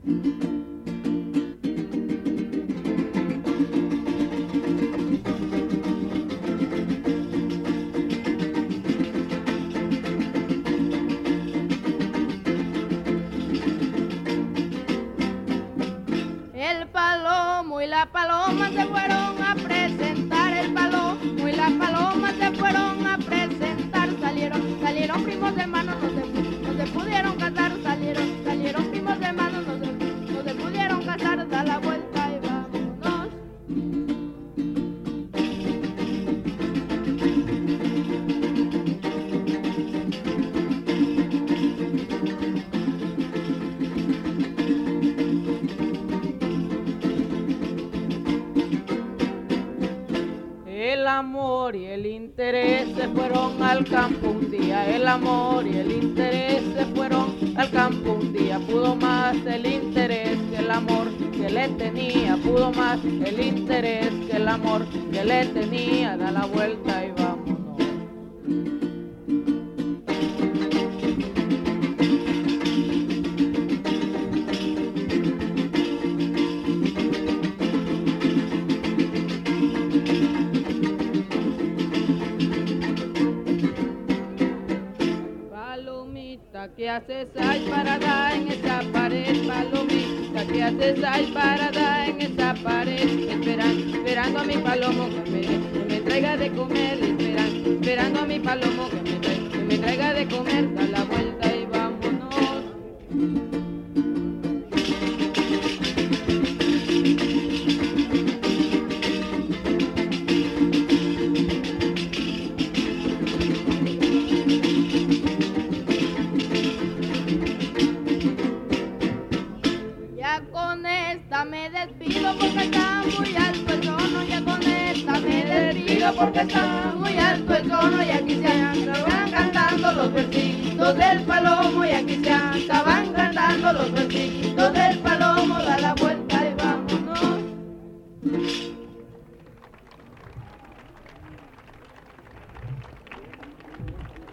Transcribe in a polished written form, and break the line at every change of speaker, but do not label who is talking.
El palomo y la paloma se fueron a presentar, el palomo y la paloma se fueron a presentar, salieron primos hermanos, no se pudieron casar, salieron primos hermanos, no se pudieron casar, da la vuelta y vámonos. El amor y el interés se fueron al campo un día, el amor y el interés se fueron al campo un día, pudo más el interés que el amor que le tenía, pudo más el interés que el amor que le tenía, da la vuelta y vámonos. Palomita, ¿qué haces ahí parada en esa pared? Palomita, ¿qué haces ahí parada en esa pared? Esperando a mi palomo que me traiga de comer, esperando a mi palomo que me traiga de comer, da la vuelta y vámonos. Ya con esta me despido porque está muy alto el tono, ya con esta me despido porque está muy alto el tono, y aquí se acaban cantando los versitos del palomo, y aquí se acaban cantando los versitos del palomo, da la vuelta y vámonos.